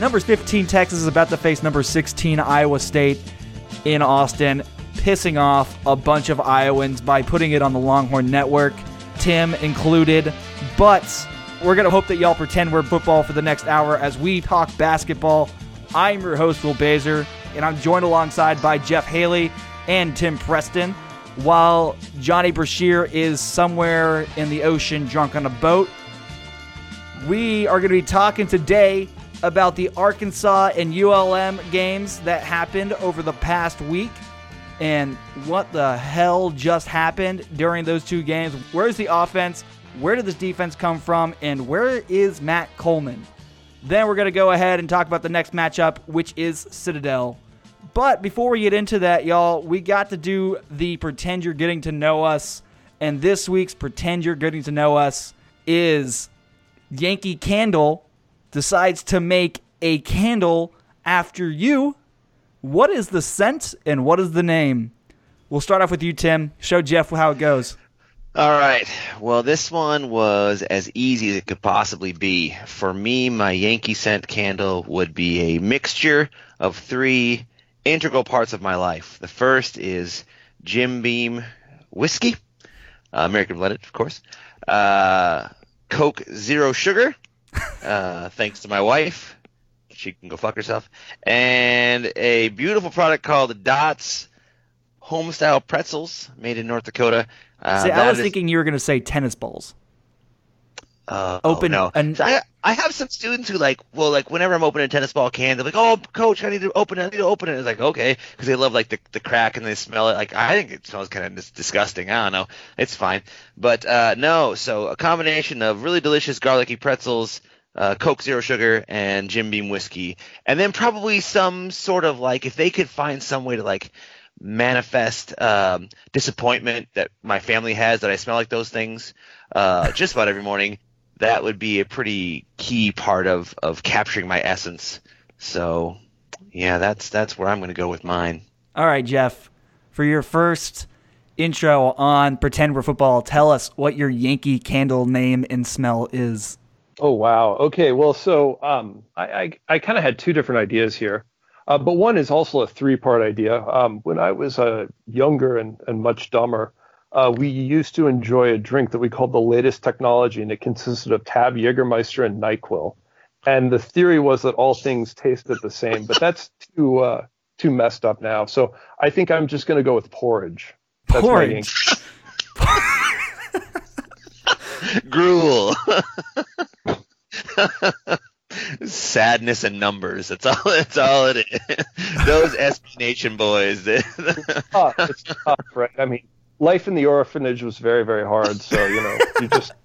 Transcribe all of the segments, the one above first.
Number 15 Texas is about to face number 16 Iowa State in Austin, pissing off a bunch of Iowans by putting it on the Longhorn Network, Tim included. But we're going to hope that y'all pretend we're football for the next hour as we talk basketball. I'm your host, Will Baser, and I'm joined alongside by Jeff Haley and Tim Preston, while Johnny Brashear is somewhere in the ocean drunk on a boat. We are going to be talking today about the Arkansas and ULM games that happened over the past week and what the hell just happened during those two games. Where's the offense? Where did this defense come from? And where is Matt Coleman? Then we're going to go ahead and talk about the next matchup, which is Citadel. But before we get into that, y'all, we got to do the Pretend You're Getting to Know Us. And this week's Pretend You're Getting to Know Us is Yankee Candle decides to make a candle after you. What is the scent and what is the name? We'll start off with you, Tim. Show Jeff how it goes. All right. Well, this one was as easy as it could possibly be. For me, my Yankee scent candle would be a mixture of three integral parts of my life. The first is Jim Beam whiskey, American blended, of course. Coke Zero Sugar. Thanks to my wife. She can go fuck herself. And a beautiful product called Dots Homestyle Pretzels, made in North Dakota. I was thinking you were going to say tennis balls. No. So I have some students who whenever I'm opening a tennis ball can, they're like, "Oh, coach, I need to open it. It's like, okay, because they love like the crack and they smell it. Like, I think it smells kind of disgusting. I don't know. It's fine. But no. So a combination of really delicious garlicky pretzels, Coke Zero Sugar, and Jim Beam whiskey, and then probably some sort of if they could find some way to manifest disappointment that my family has that I smell like those things just about every morning. That would be a pretty key part of capturing my essence. So, yeah, that's where I'm going to go with mine. All right, Jeff, for your first intro on Pretend We're Football, tell us what your Yankee Candle name and smell is. Oh, wow. Okay, well, so I kind of had two different ideas here. But one is also a three-part idea. When I was younger and much dumber, we used to enjoy a drink that we called the latest technology, and it consisted of Tab, Jägermeister, and NyQuil. And the theory was that all things tasted the same, but that's too messed up now. So I think I'm just going to go with porridge. That's porridge? Gruel. Sadness and numbers. That's all it is. Those SB Nation boys. It's tough, right? I mean, life in the orphanage was very, very hard. So, you just.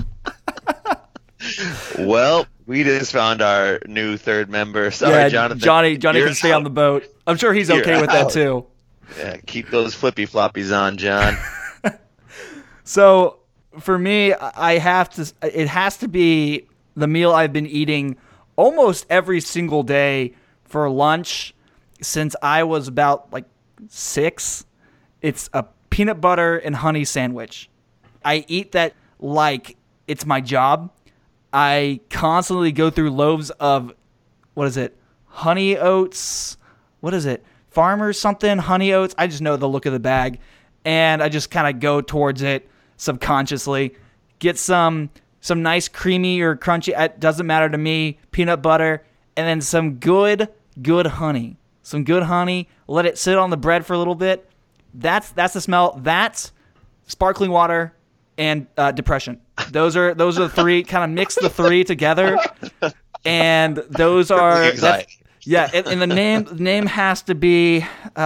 Well, we just found our new third member. Sorry, Jonathan. Johnny can stay on the boat. I'm sure he's okay with that too. Yeah, keep those flippy floppies on, John. So for me, it has to be the meal I've been eating almost every single day for lunch since I was about 6. It's a peanut butter and honey sandwich. I eat that like it's my job. I constantly go through loaves of, honey oats? What is it? Farmers something? Honey oats? I just know the look of the bag. And I just kind of go towards it subconsciously. Get some nice creamy or crunchy, it doesn't matter to me, peanut butter, and then some good honey. Some good honey, let it sit on the bread for a little bit. That's the smell. That's sparkling water and depression. Those are the three, kind of mix the three together. And those are, and the name has to be,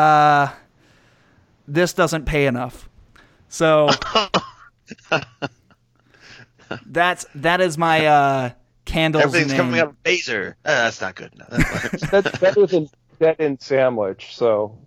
this doesn't pay enough. So that is my candle's Everything's name. coming up Baser. That's not good. No, That's better than dead end sandwich. So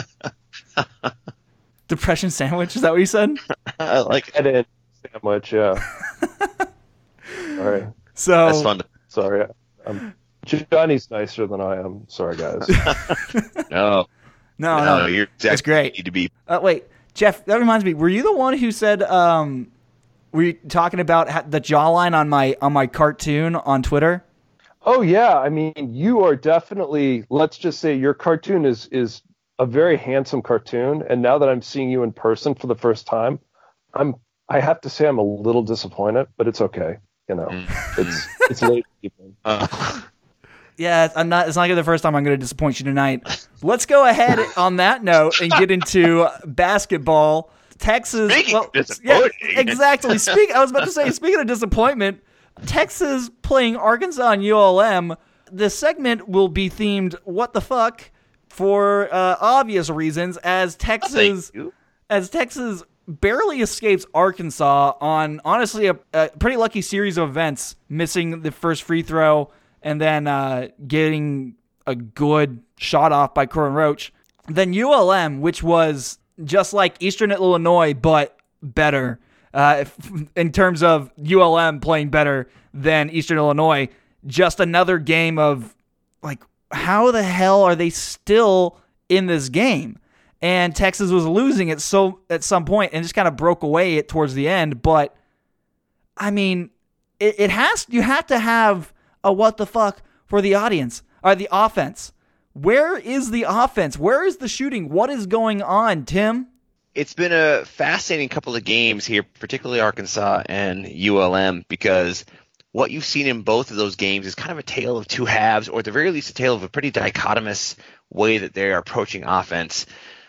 Depression sandwich. Is that what you said? I like it. Dead end sandwich. Yeah. All right. So that's fun. Sorry, Johnny's nicer than I am. Sorry, guys. No, you're exactly it's great. Where you need to be. Wait, Jeff. That reminds me. Were you the one who said? Were you talking about the jawline on my cartoon on Twitter? Oh yeah, I mean, you are definitely. Let's just say your cartoon is a very handsome cartoon, and now that I'm seeing you in person for the first time, I'm. I have to say I'm a little disappointed, but it's okay. You know, it's late evening. Yeah, I'm not. It's not gonna be the first time I'm going to disappoint you tonight. Let's go ahead on that note and get into basketball. Texas. Yeah, exactly. I was about to say. Speaking of disappointment, Texas playing Arkansas and ULM. This segment will be themed "What the fuck" for obvious reasons, as Texas barely escapes Arkansas on honestly a pretty lucky series of events, missing the first free throw and then getting a good shot off by Corbin Roach. Then ULM, which was just like Eastern Illinois, but better in terms of ULM playing better than Eastern Illinois. Just another game of, like, how the hell are they still in this game? And Texas was losing it so at some point and just kind of broke away towards the end. But, I mean, you have to have a what the fuck for the audience, or the offense. Where is the offense? Where is the shooting? What is going on, Tim? It's been a fascinating couple of games here, particularly Arkansas and ULM, because what you've seen in both of those games is kind of a tale of two halves, or at the very least a tale of a pretty dichotomous way that they are approaching offense.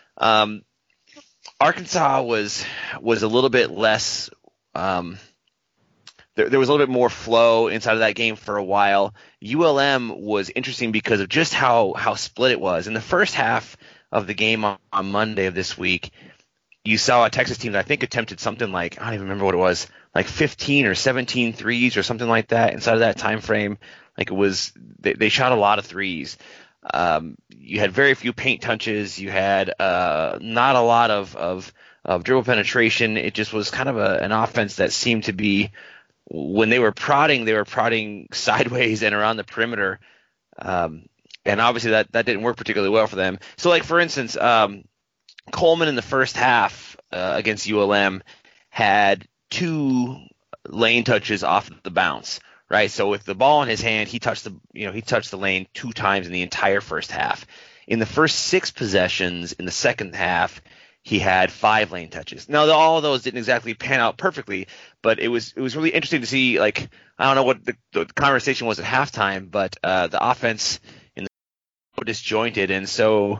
Arkansas was a little bit less there was a little bit more flow inside of that game for a while. ULM was interesting because of just how split it was. In the first half of the game on Monday of this week, you saw a Texas team that I think attempted something like, I don't even remember what it was, like 15 or 17 threes or something like that inside of that time frame. Like, it was, they shot a lot of threes. You had very few paint touches. You had not a lot of dribble penetration. It just was kind of an offense that seemed to be, when they were prodding sideways and around the perimeter. And obviously that didn't work particularly well for them. So, like, for instance, Coleman in the first half against ULM had 2 lane touches off the bounce, right? So with the ball in his hand, he touched the lane 2 times in the entire first half. In the first 6 possessions in the second half, he had 5 lane touches. Now, all of those didn't exactly pan out perfectly, but it was really interesting to see. Like, I don't know what the conversation was at halftime, but the offense in the disjointed and so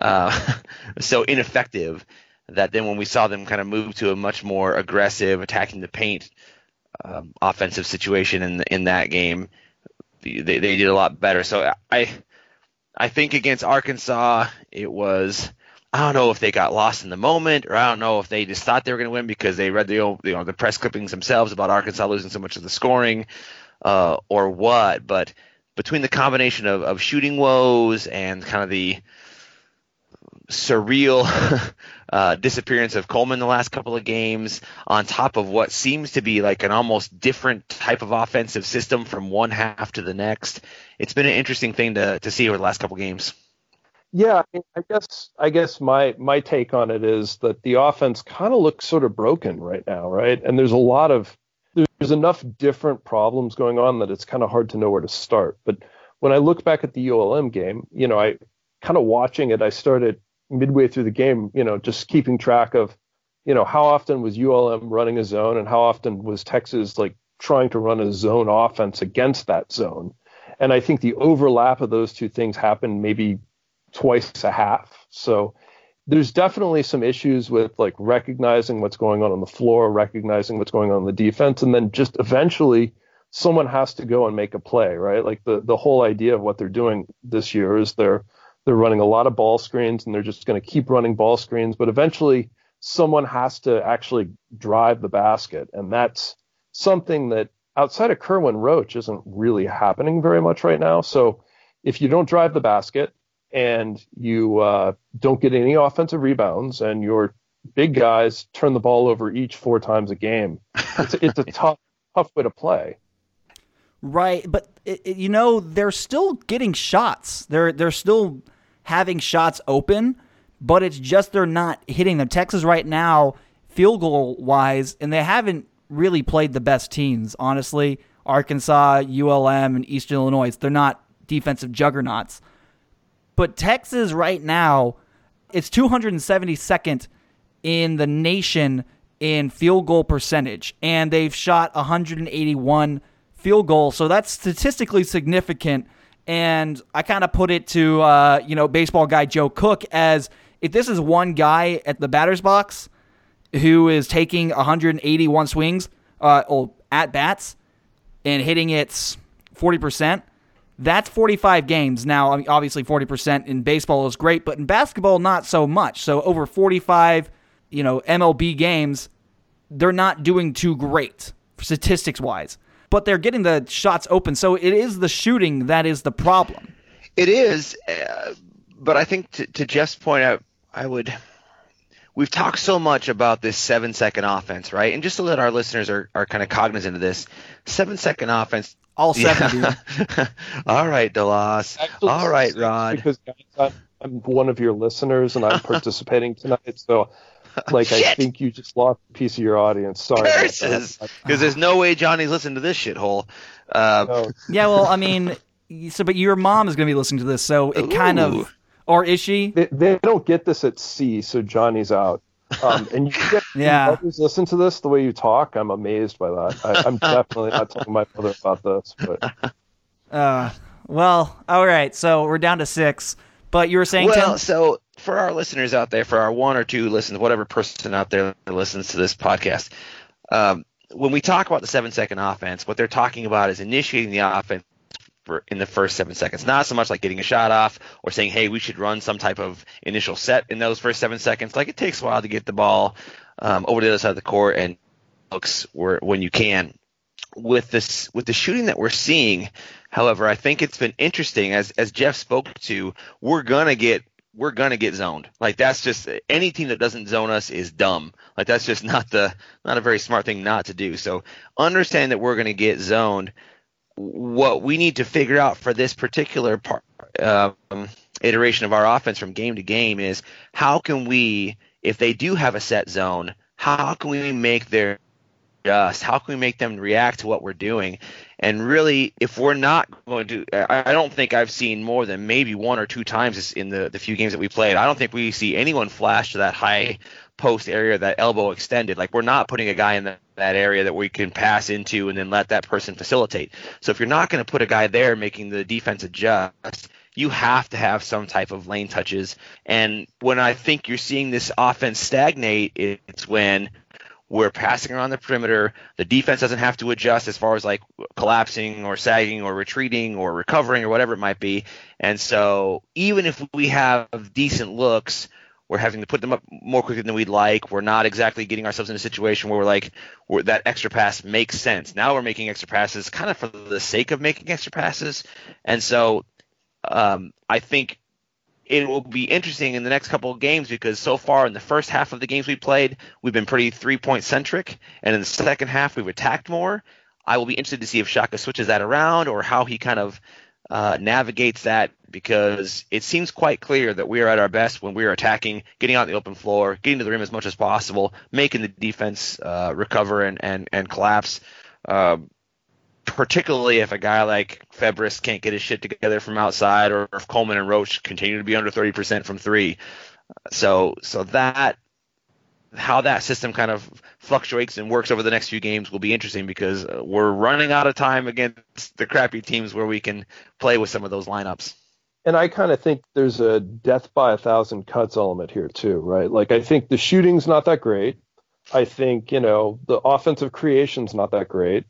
ineffective that then when we saw them kind of move to a much more aggressive, attacking the paint offensive situation in that game, they did a lot better. So I think against Arkansas, it was, I don't know if they got lost in the moment, or I don't know if they just thought they were going to win because they read the press clippings themselves about Arkansas losing so much of the scoring, or what. But between the combination of shooting woes and kind of the surreal disappearance of Coleman the last couple of games, on top of what seems to be like an almost different type of offensive system from one half to the next, it's been an interesting thing to see over the last couple of games. Yeah, I guess my take on it is that the offense kind of looks sort of broken right now, right? And there's enough different problems going on that it's kind of hard to know where to start. But when I look back at the ULM game, I kind of watching it, I started midway through the game, just keeping track of, how often was ULM running a zone and how often was Texas like trying to run a zone offense against that zone. And I think the overlap of those two things happened maybe twice a half. So there's definitely some issues with like recognizing what's going on the floor, recognizing what's going on the defense, and then just eventually someone has to go and make a play, right? Like the whole idea of what they're doing this year is they're running a lot of ball screens and they're just going to keep running ball screens, but eventually someone has to actually drive the basket. And that's something that outside of Kerwin Roach isn't really happening very much right now. So if you don't drive the basket and you don't get any offensive rebounds and your big guys turn the ball over each 4 times a game, it's a tough way to play. Right, but they're still getting shots. They're still having shots open, but it's just they're not hitting them. Texas right now, field goal wise, and they haven't really played the best teams, honestly. Arkansas, ULM, and Eastern Illinois. They're not defensive juggernauts. But Texas right now, it's 272nd in the nation in field goal percentage, and they've shot 181 field goals, so that's statistically significant. And I kind of put it to baseball guy Joe Cook as if this is one guy at the batter's box who is taking 181 swings at bats and hitting it 40%, that's 45 games. Now, obviously 40% in baseball is great, but in basketball, not so much. So over 45, MLB games, they're not doing too great statistics-wise. But they're getting the shots open. So it is the shooting that is the problem. It is, but I think to Jeff's point, we've talked so much about this 7-second offense, right? And just so that our listeners are kind of cognizant of this, 7-second offense. All 70. Yeah. All right, DeLoss. All right, Rod. Because guys, I'm one of your listeners and I'm participating tonight, so I think you just lost a piece of your audience. Sorry. Because there's no way Johnny's listening to this shithole. No. Yeah, well, but your mom is going to be listening to this, so it kind of, or is she? They don't get this at sea, so Johnny's out. And you always listen to this the way you talk. I'm amazed by that. I'm definitely not telling my mother about this. But well, all right. So we're down to 6. But you were saying, Tim? So for our listeners out there, for our 1 or 2 listeners, whatever person out there that listens to this podcast, when we talk about the 7-second offense, what they're talking about is initiating the offense in the first 7 seconds. Not so much like getting a shot off or saying, hey, we should run some type of initial set in those first 7 seconds. Like, it takes a while to get the ball over to the other side of the court and looks when you can. With the shooting that we're seeing, however, I think it's been interesting as Jeff spoke to. We're gonna get zoned. Like, that's just, any team that doesn't zone us is dumb. Like, that's just not a very smart thing not to do. So understand that we're gonna get zoned. What we need to figure out for this particular iteration of our offense from game to game is how can we, if they do have a set zone, how can we make their how can we make them react to what we're doing? And really, if we're not going to, I don't think I've seen more than maybe 1 or 2 times in the few games that we played. I don't think we see anyone flash to that high post area, that elbow extended. Like, we're not putting a guy in that area that we can pass into and then let that person facilitate. So if you're not going to put a guy there making the defense adjust, you have to have some type of lane touches. And when I think you're seeing this offense stagnate, it's when we're passing around the perimeter. The defense doesn't have to adjust as far as like collapsing or sagging or retreating or recovering or whatever it might be. And so even if we have decent looks, we're having to put them up more quickly than we'd like. We're not exactly getting ourselves in a situation where that extra pass makes sense. Now we're making extra passes kind of for the sake of making extra passes. And so I think it will be interesting in the next couple of games, because so far in the first half of the games we played, we've been pretty 3-point centric, and in the second half we've attacked more. I will be interested to see if Shaka switches that around or how he kind of navigates that, because it seems quite clear that we are at our best when we are attacking, getting out the open floor, getting to the rim as much as possible, making the defense recover and collapse. Particularly if a guy like Febres can't get his shit together from outside, or if Coleman and Roach continue to be under 30% from 3. So that, how that system kind of fluctuates and works over the next few games will be interesting, because we're running out of time against the crappy teams where we can play with some of those lineups. And I kind of think there's a death by 1,000 cuts element here too, right? Like, I think the shooting's not that great. I think, the offensive creation's not that great.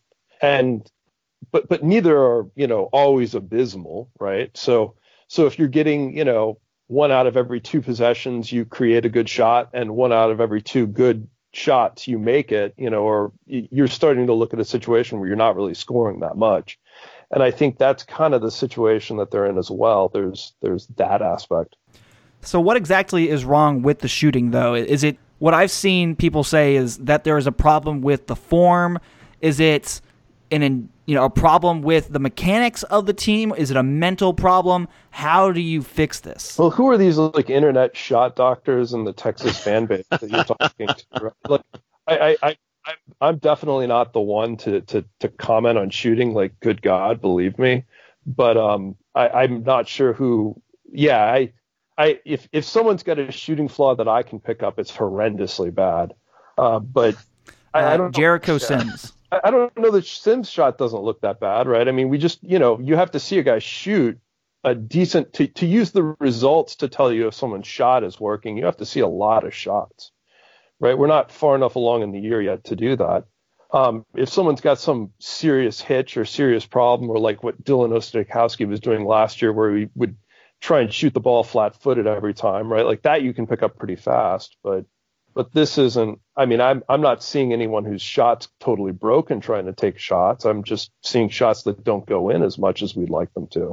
But neither are, always abysmal, right? So if you're getting, 1 out of every 2 possessions, you create a good shot, and 1 out of every 2 good shots, you make it, or you're starting to look at a situation where you're not really scoring that much. And I think that's kind of the situation that they're in as well. There's that aspect. So what exactly is wrong with the shooting, though? Is it, what I've seen people say is that there is a problem with the form? Is it a problem with the mechanics of the team? Is it a mental problem? How do you fix this? Well, who are these internet shot doctors in the Texas fan base that you're talking to? Like, I'm definitely not the one to comment on shooting. Like, good God, believe me. But I'm not sure who. Yeah, if someone's got a shooting flaw that I can pick up, it's horrendously bad. But I don't know. Jericho Sims. I don't know that Sims' shot doesn't look that bad, right? I mean, we just, you have to see a guy shoot a decent to use the results to tell you if someone's shot is working. You have to see a lot of shots, right? We're not far enough along in the year yet to do that. If someone's got some serious hitch or serious problem, or like what Dylan Ostakowski was doing last year, where he would try and shoot the ball flat-footed every time, right? Like that you can pick up pretty fast, but this isn't. I mean, I'm not seeing anyone whose shot's totally broken trying to take shots. I'm just seeing shots that don't go in as much as we'd like them to.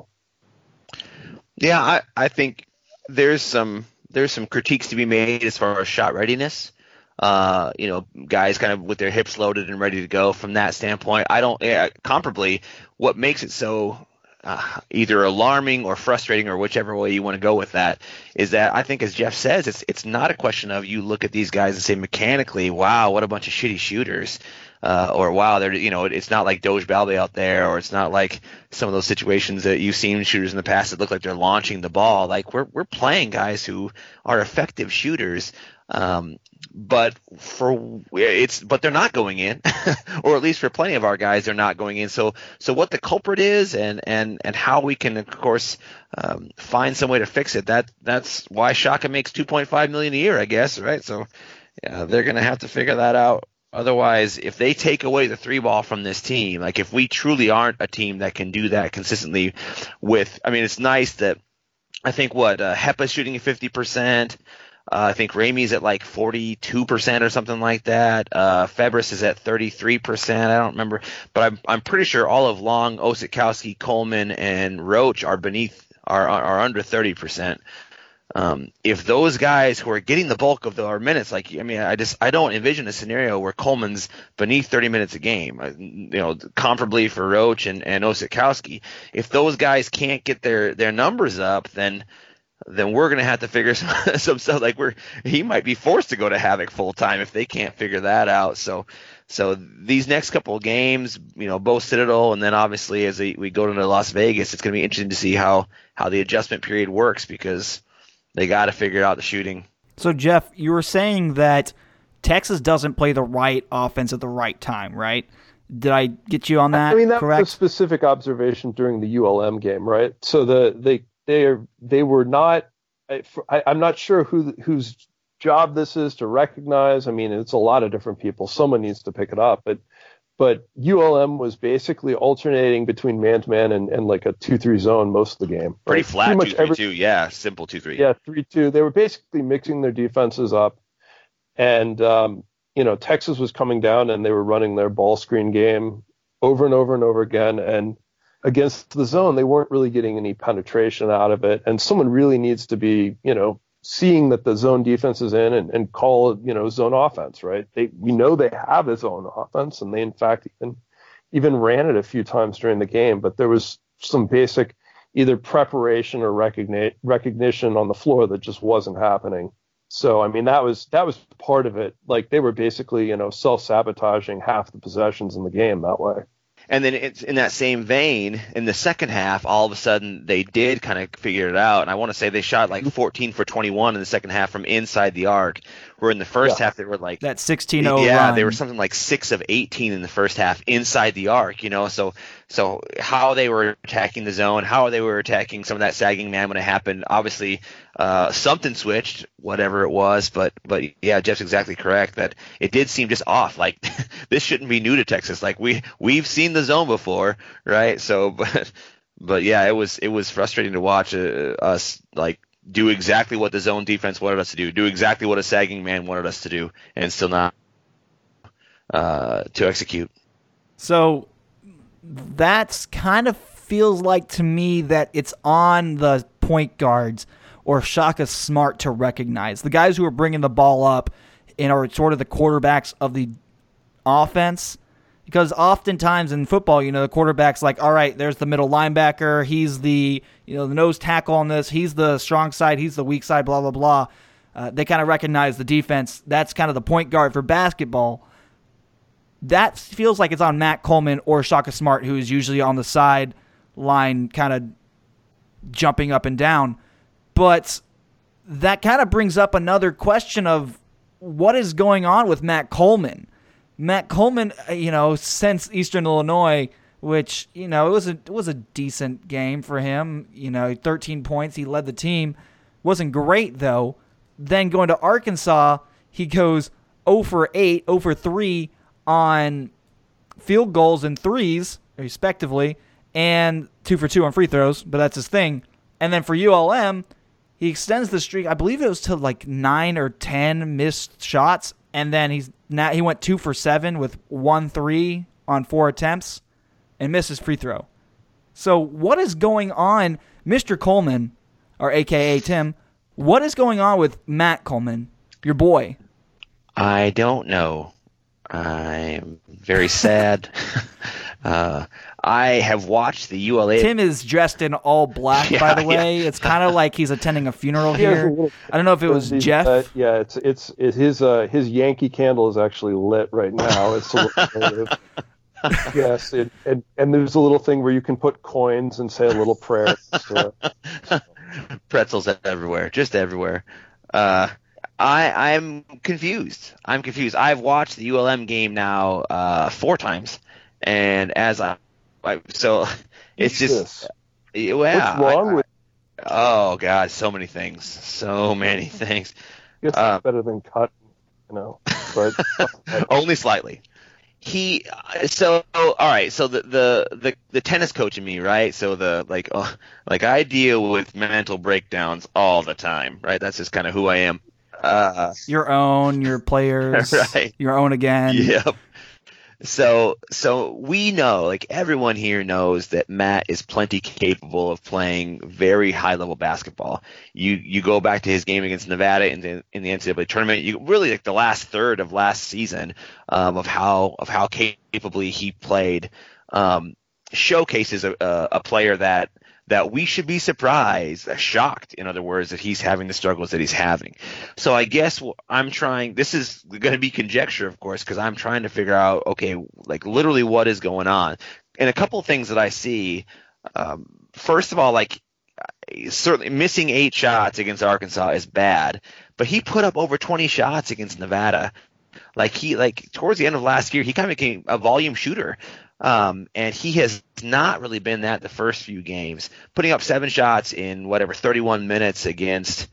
Yeah, I think there's some critiques to be made as far as shot readiness. Guys kind of with their hips loaded and ready to go from that standpoint. Comparably, what makes it so either alarming or frustrating, or whichever way you want to go with that, is that I think, as Jeff says, it's not a question of you look at these guys and say mechanically, wow, what a bunch of shitty shooters. Or wow, they're it's not like Doge Balde out there, or it's not like some of those situations that you've seen shooters in the past that look like they're launching the ball. Like we're playing guys who are effective shooters, but they're not going in, or at least for plenty of our guys, they're not going in. So what the culprit is, and how we can, of course, find some way to fix it. That's why Shaka makes $2.5 million a year, I guess, right? So yeah, they're gonna have to figure that out. Otherwise, if they take away the three ball from this team, like if we truly aren't a team that can do that consistently it's nice that I think Hepa's shooting at 50%. I think Ramey's at like 42% or something like that. Febres is at 33%. I don't remember, but I'm pretty sure all of Long, Osakowski, Coleman, and Roach are are under 30%. If those guys who are getting the bulk of our minutes, I don't envision a scenario where Coleman's beneath 30 minutes a game, comparably for Roach and Osakowski. If those guys can't get their numbers up, then we're going to have to figure some stuff. Like he might be forced to go to Havoc full time if they can't figure that out. So these next couple of games, both Citadel, and then obviously as we go to Las Vegas, it's going to be interesting to see how the adjustment period works, because they got to figure out the shooting. So, Jeff, you were saying that Texas doesn't play the right offense at the right time, right? Did I get you on that? I mean, that correct? was a specific observation during the ULM game, right? So they were not. I'm not sure whose job this is to recognize. I mean, it's a lot of different people. Someone needs to pick it up, but ULM was basically alternating between man-to-man and like a 2-3 zone most of the game. Right? Pretty flat 2-3-2, yeah, simple 2-3. Yeah, 3-2. They were basically mixing their defenses up, and Texas was coming down and they were running their ball screen game over and over and over again, and against the zone they weren't really getting any penetration out of it. And someone really needs to be, seeing that the zone defense is in and call zone offense, right? We know they have a zone offense, and they in fact even ran it a few times during the game, but there was some basic either preparation or recognition on the floor that just wasn't happening. So I mean that was part of it. Like they were basically self-sabotaging half the possessions in the game that way. And then it's in that same vein, in the second half, all of a sudden they did kind of figure it out. And I want to say they shot like 14 for 21 in the second half from inside the arc, where in the first half they were like that 16-0 yeah, run. They were something like 6 of 18 in the first half inside the arc. So how they were attacking the zone, how they were attacking some of that sagging man when it happened. Obviously, something switched, whatever it was. But yeah, Jeff's exactly correct that it did seem just off. Like this shouldn't be new to Texas. Like we've seen the zone before, right? So, but yeah, it was frustrating to watch us like do exactly what the zone defense wanted us to do exactly what a sagging man wanted us to do, and still not to execute. So that's kind of feels like to me that it's on the point guards or Shaka Smart to recognize the guys who are bringing the ball up and are sort of the quarterbacks of the offense. Because oftentimes in football, the quarterback's like, all right, there's the middle linebacker. He's the the nose tackle on this. He's the strong side. He's the weak side, blah, blah, blah. They kind of recognize the defense. That's kind of the point guard for basketball. that feels like it's on Matt Coleman or Shaka Smart, who is usually on the sideline kind of jumping up and down. But that kind of brings up another question of what is going on with Matt Coleman. Matt Coleman, since Eastern Illinois, which, it was a decent game for him. 13 points. He led the team. Wasn't great, though. Then going to Arkansas, he goes 0 for 8, 0 for 3 on field goals and threes, respectively, and 2 for 2 on free throws, but that's his thing. And then for ULM, he extends the streak. I believe it was to like 9 or 10 missed shots, and then he went 2 for 7 with 1 3 on 4 attempts and missed his free throw. So what is going on, Mr. Coleman, or AKA Tim, what is going on with Matt Coleman, your boy? I don't know. I'm very sad. I have watched the ULA. Tim is dressed in all black, by the way. Yeah. It's kind of like he's attending a funeral here. I don't know if it was Jeff. It's his Yankee candle is actually lit right now. It's a little yes, and there's a little thing where you can put coins and say a little prayer. Pretzels everywhere, just everywhere. I'm confused. I've watched the ULM game now 4 times, and so it's just what's wrong with? Oh God, so many things. I guess it's better than cut, but only slightly. All right. So the tennis coach in me, right? So I deal with mental breakdowns all the time, right? That's just kind of who I am. Your players, right? Your own again. Yep. So we know, like everyone here knows, that Matt is plenty capable of playing very high level basketball. You go back to his game against Nevada in the NCAA tournament. You really like the last third of last season of how capably he played showcases a player that we should be shocked, in other words, that he's having the struggles that he's having. So I guess I'm trying – this is going to be conjecture, of course, because I'm trying to figure out, okay, like literally what is going on. And a couple of things that I see, first of all, like certainly missing 8 shots against Arkansas is bad, but he put up over 20 shots against Nevada. Towards the end of last year, he kind of became a volume shooter. And he has not really been that the first few games, putting up 7 shots in 31 minutes against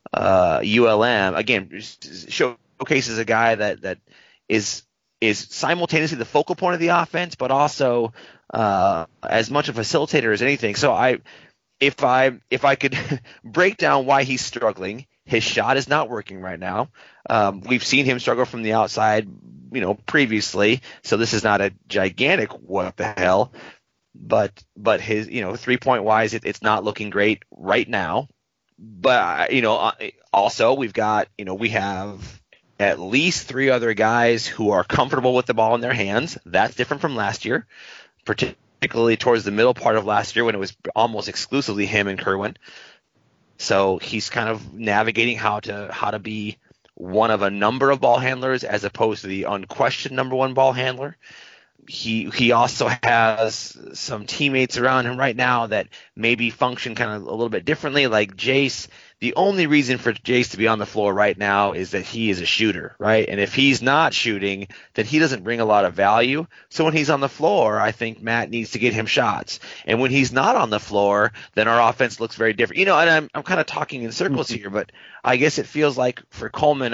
ULM. Again, showcases a guy that is simultaneously the focal point of the offense, but also as much a facilitator as anything. So if I could break down why he's struggling, his shot is not working right now. We've seen him struggle from the outside, previously. So this is not a gigantic what the hell, but his, 3-point wise, it's not looking great right now. But also we have at least 3 other guys who are comfortable with the ball in their hands. That's different from last year, particularly towards the middle part of last year when it was almost exclusively him and Kerwin. So he's kind of navigating how to be one of a number of ball handlers as opposed to the unquestioned number 1 ball handler. He also has some teammates around him right now that maybe function kind of a little bit differently, like Jace. The only reason for Jace to be on the floor right now is that he is a shooter, right? And if he's not shooting, then he doesn't bring a lot of value. So when he's on the floor, I think Matt needs to get him shots. And when he's not on the floor, then our offense looks very different. And I'm kind of talking in circles here, but I guess it feels like for Coleman,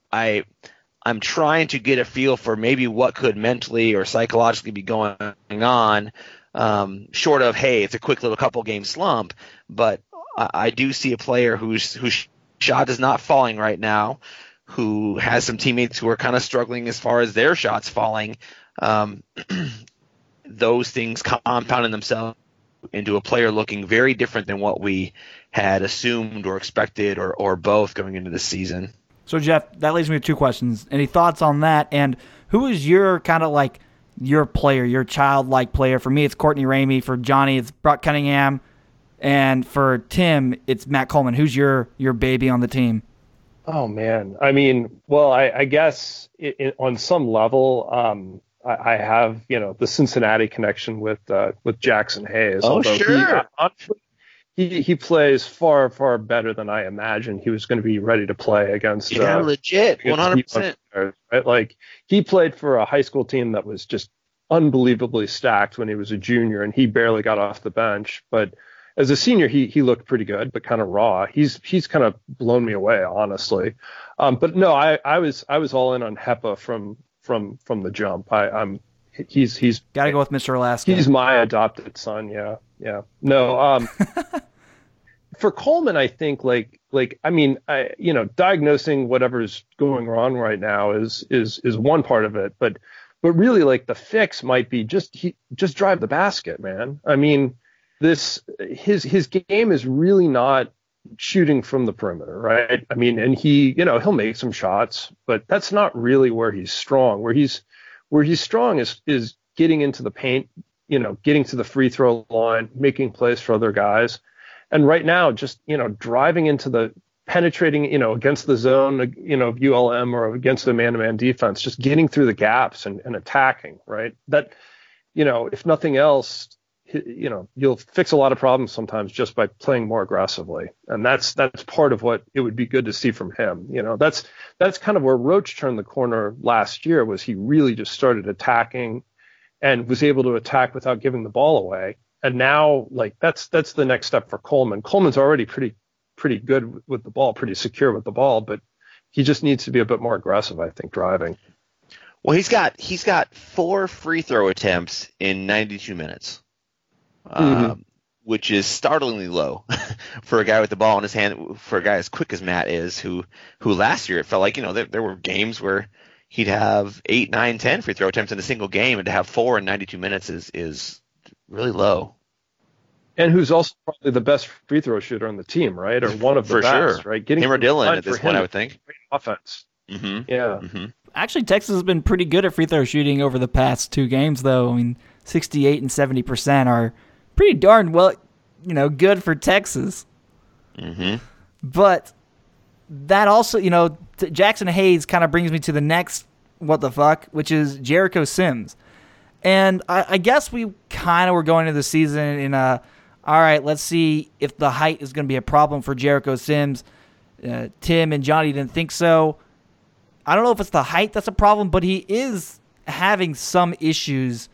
I'm trying to get a feel for maybe what could mentally or psychologically be going on, short of, hey, it's a quick little couple game slump. But I do see a player whose shot is not falling right now, who has some teammates who are kind of struggling as far as their shots falling. Those things compounding themselves into a player looking very different than what we had assumed or expected or both going into this season. So, Jeff, that leaves me with 2 questions. Any thoughts on that? And who is your kind of like your player, your childlike player? For me, it's Courtney Ramey. For Johnny, it's Brock Cunningham. And for Tim, it's Matt Coleman. Who's your baby on the team? Oh, man. I mean, well, I guess on some level, I have, the Cincinnati connection with Jackson Hayes. Oh, although sure. He plays far, far better than I imagined he was going to be ready to play against. Yeah, legit, 100%. Right? Like, he played for a high school team that was just unbelievably stacked when he was a junior, and he barely got off the bench. But as a senior, he looked pretty good, but kind of raw. He's kind of blown me away, honestly. But no, I was all in on Hepa from the jump. He's got to go with Mr. Alaska. He's my adopted son. Yeah. No. For Coleman, I think diagnosing whatever's going wrong right now is one part of it, but really, like, the fix might be just drive the basket, man. I mean, his game is really not shooting from the perimeter, right? I mean, and he'll make some shots, but that's not really where he's strong. Where he's strong is getting into the paint, getting to the free throw line, making plays for other guys. And right now, just, driving into the penetrating, against the zone, of ULM or against the man-to-man defense, just getting through the gaps and attacking, right? That, if nothing else, you'll fix a lot of problems sometimes just by playing more aggressively. And that's part of what it would be good to see from him. That's kind of where Roach turned the corner last year, was he really just started attacking and was able to attack without giving the ball away. And now, like, that's the next step for Coleman. Coleman's already pretty good with the ball, pretty secure with the ball, but he just needs to be a bit more aggressive, I think, driving. Well, he's got 4 free throw attempts in 92 minutes, which is startlingly low for a guy with the ball in his hand, for a guy as quick as Matt is, who last year it felt like, there were games where he'd have 8, 9, 10 free throw attempts in a single game, and to have 4 in 92 minutes is really low. And who's also probably the best free throw shooter on the team, right? Or one of the for best, sure. Right? Him or Dylan at this point, I would think. Great offense. Mm-hmm. Yeah. Mm-hmm. Actually, Texas has been pretty good at free throw shooting over the past 2 games, though. I mean, 68 and 70% are pretty darn well, good for Texas. Mm-hmm. But that also, Jackson Hayes kind of brings me to the next what the fuck, which is Jericho Sims. And I guess we kind of were going into the season in all right, let's see if the height is going to be a problem for Jericho Sims. Tim and Johnny didn't think so. I don't know if it's the height that's a problem, but he is having some issues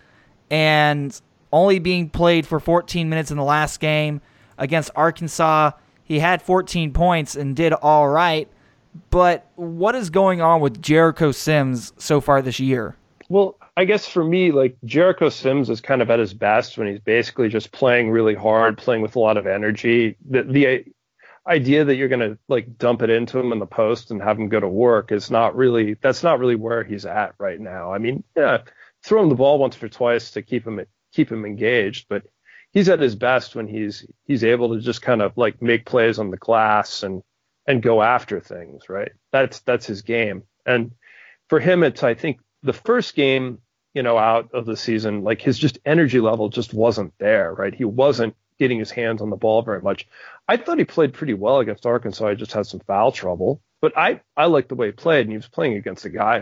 and only being played for 14 minutes in the last game against Arkansas. He had 14 points and did all right. But what is going on with Jericho Sims so far this year? Well, I guess for me, like, Jericho Sims is kind of at his best when he's basically just playing really hard, playing with a lot of energy. The idea that you're going to, like, dump it into him in the post and have him go to work that's not really where he's at right now. I mean, yeah, throw him the ball once or twice to keep him engaged, but he's at his best when he's able to just kind of, like, make plays on the glass and go after things, right? That's his game. And for him, it's, I think, the first game, out of the season, like, his just energy level just wasn't there, right? He wasn't getting his hands on the ball very much. I thought he played pretty well against Arkansas. He just had some foul trouble, but I liked the way he played, and he was playing against a guy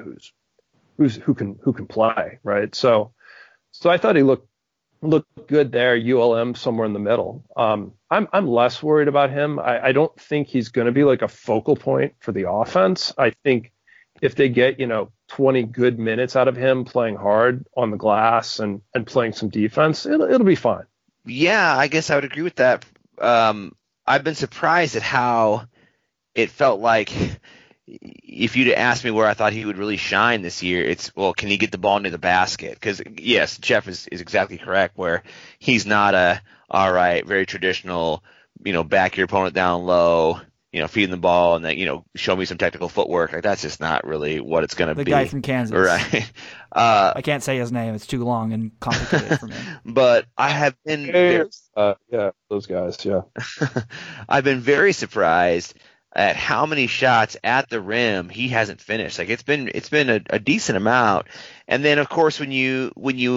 who can play, right? So I thought he looked good there. ULM somewhere in the middle. I'm less worried about him. I don't think he's going to be like a focal point for the offense. I think if they get 20 good minutes out of him playing hard on the glass and playing some defense, it'll be fine. Yeah, I guess I would agree with that. I've been surprised at how it felt like, if you'd asked me where I thought he would really shine this year, it's, well, can he get the ball into the basket? Because, yes, Jeff is exactly correct, where he's not all right, very traditional, back your opponent down low, feeding the ball and then, show me some technical footwork. Like, that's just not really what it's going to be. The guy from Kansas. Right. I can't say his name. It's too long and complicated for me. But I have been yeah, those guys, yeah. I've been very surprised at how many shots at the rim he hasn't finished. Like, it's been a decent amount. And then, of course, when you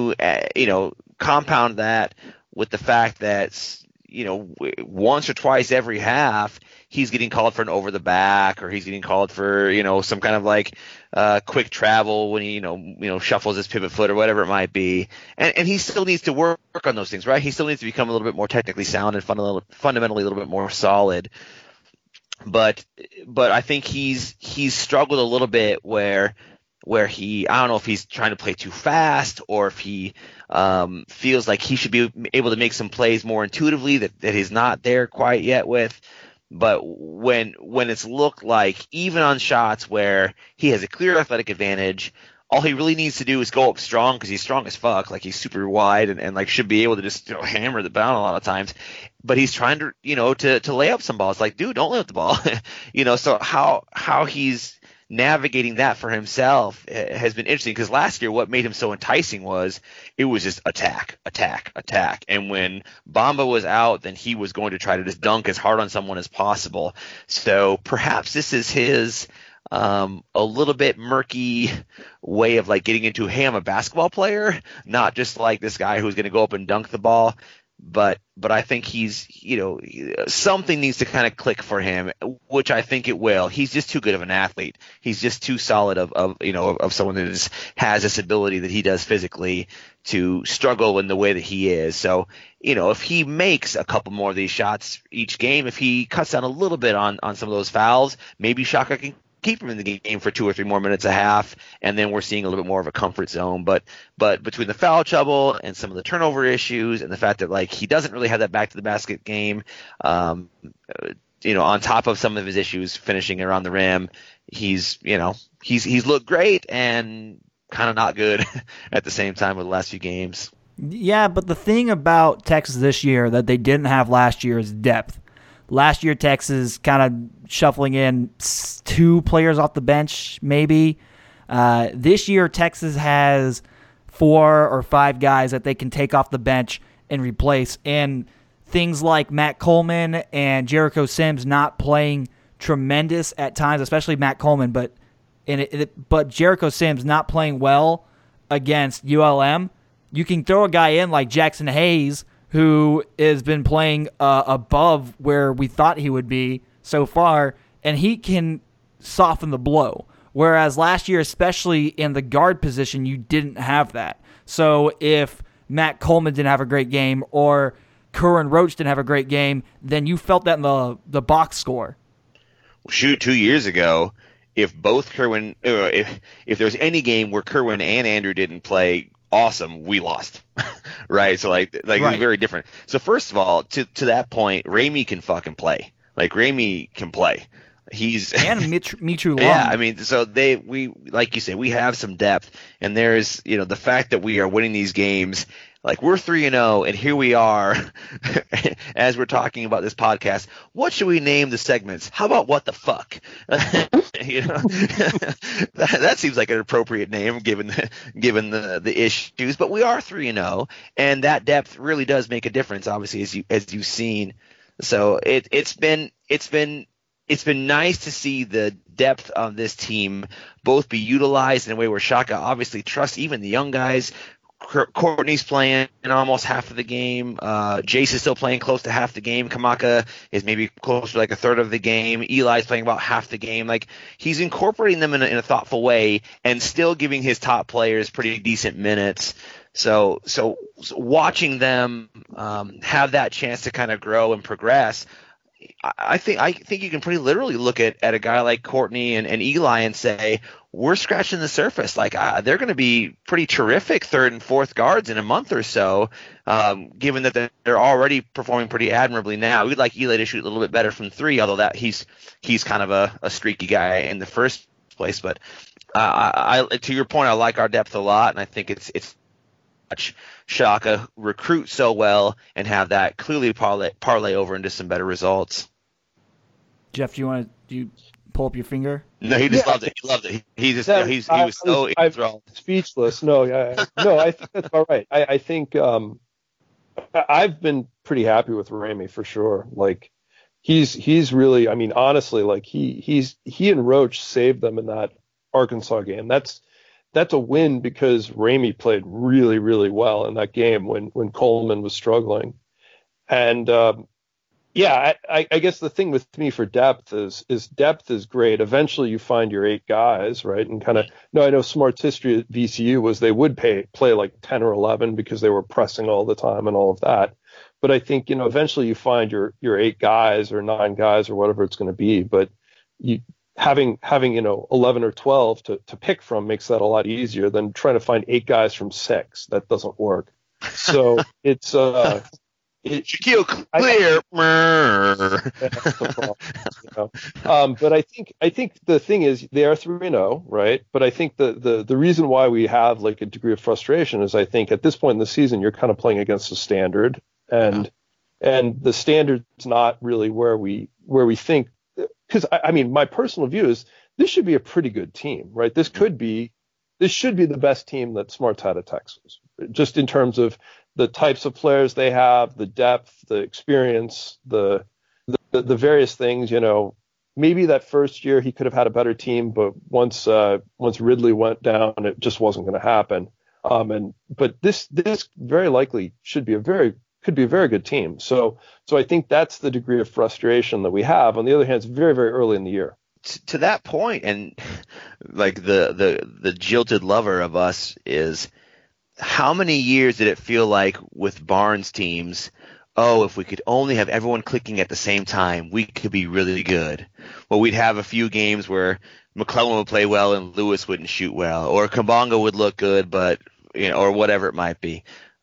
compound that with the fact that, once or twice every half, he's getting called for an over the back, or he's getting called for, some kind of, like, quick travel when he shuffles his pivot foot or whatever it might be, and he still needs to work on those things, right? He still needs to become a little bit more technically sound and fundamentally a little bit more solid. But I think he's struggled a little bit where I don't know if he's trying to play too fast or if he feels like he should be able to make some plays more intuitively that he's not there quite yet with. But when it's looked like, even on shots where he has a clear athletic advantage, all he really needs to do is go up strong because he's strong as fuck. Like, he's super wide and like should be able to just hammer the ball a lot of times. But he's trying to to lay up some balls. Like, dude, don't lay up the ball. So how he's navigating that for himself has been interesting, because last year what made him so enticing was it was just attack. And when Bamba was out, then he was going to try to just dunk as hard on someone as possible. So perhaps this is his a little bit murky way of like getting into, hey, I'm a basketball player, not just like this guy who's going to go up and dunk the ball. But I think he's, something needs to kind of click for him, which I think it will. He's just too good of an athlete. He's just too solid of someone that has this ability that he does physically to struggle in the way that he is. So, if he makes a couple more of these shots each game, if he cuts down a little bit on some of those fouls, maybe Shaka can keep him in the game for 2 or 3 more minutes a half, and then we're seeing a little bit more of a comfort zone. But between the foul trouble and some of the turnover issues and the fact that like he doesn't really have that back to the basket game, on top of some of his issues finishing around the rim, he's looked great and kind of not good at the same time with the last few games. Yeah, but the thing about Texas this year that they didn't have last year is depth. Last year, Texas kind of shuffling in 2 players off the bench, maybe. This year, Texas has 4 or 5 guys that they can take off the bench and replace. And things like Matt Coleman and Jericho Sims not playing tremendous at times, especially Matt Coleman, but Jericho Sims not playing well against ULM. You can throw a guy in like Jackson Hayes, who has been playing above where we thought he would be so far, and he can soften the blow. Whereas last year, especially in the guard position, you didn't have that. So if Matt Coleman didn't have a great game or Curran Roach didn't have a great game, then you felt that in the box score. Shoot, 2 years ago, if both Kerwin, if there was any game where Kerwin and Andrew didn't play awesome, we lost. Right? So like right. It was very different. So first of all, to that point, Ramey can fucking play. Like, Ramey can play. He's and Mitru Long. Yeah, I mean, so we like you say, we have some depth, and there's the fact that we are winning these games. Like, we're 3-0, and here we are as we're talking about this podcast. What should we name the segments? How about what the fuck? That seems like an appropriate name given the issues. But we are 3-0, and that depth really does make a difference, obviously, as you've seen. So it's been nice to see the depth of this team both be utilized in a way where Shaka obviously trusts even the young guys. Courtney's playing almost half of the game. Jace is still playing close to half the game. Kamaka is maybe close to like a third of the game. Eli's playing about half the game. Like, he's incorporating them in a thoughtful way and still giving his top players pretty decent minutes. So watching them have that chance to kind of grow and progress, I think you can pretty literally look at a guy like Courtney and Eli and say, we're scratching the surface. Like, they're going to be pretty terrific 3rd and 4th guards in a month or so, given that they're already performing pretty admirably now. We'd like Eli to shoot a little bit better from 3, although that he's kind of a streaky guy in the first place. But to your point, I like our depth a lot, and I think it's much Shaka recruit so well and have that clearly parlay over into some better results. Jeff, do you pull up your finger? No, he just loved it. He loved it. He was so enthralled. Speechless. No, I think that's all right. I think I've been pretty happy with Ramey for sure. Like, he's really, I mean, honestly, like he and Roach saved them in that Arkansas game. That's a win because Ramey played really, really well in that game when Coleman was struggling. And Yeah, I guess the thing with me for depth is depth is great. Eventually, you find your 8 guys, right? And kind of, no, I know Smart's history at VCU was they would play like 10 or 11 because they were pressing all the time and all of that. But I think, eventually you find your 8 guys or 9 guys or whatever it's going to be. But you having 11 or 12 to pick from makes that a lot easier than trying to find 8 guys from 6. That doesn't work. So it's Shaquille Clear. That's the problem, but I think the thing is they are 3-0, right? But I think the reason why we have like a degree of frustration is I think at this point in the season you're kind of playing against the standard, and the standard's not really where we think. Because I mean, my personal view is this should be a pretty good team, right? This should be the best team that Smart's had at Texas, just in terms of the types of players they have, the depth, the experience, the various things. Maybe that first year he could have had a better team, but once Ridley went down, it just wasn't going to happen. But this very likely could be a very good team. So I think that's the degree of frustration that we have. On the other hand, it's very, very early in the year. To that point, and like the jilted lover of us is, how many years did it feel like with Barnes teams, if we could only have everyone clicking at the same time, we could be really good. Well, we'd have a few games where McClellan would play well and Lewis wouldn't shoot well, or Kabonga would look good, but or whatever it might be.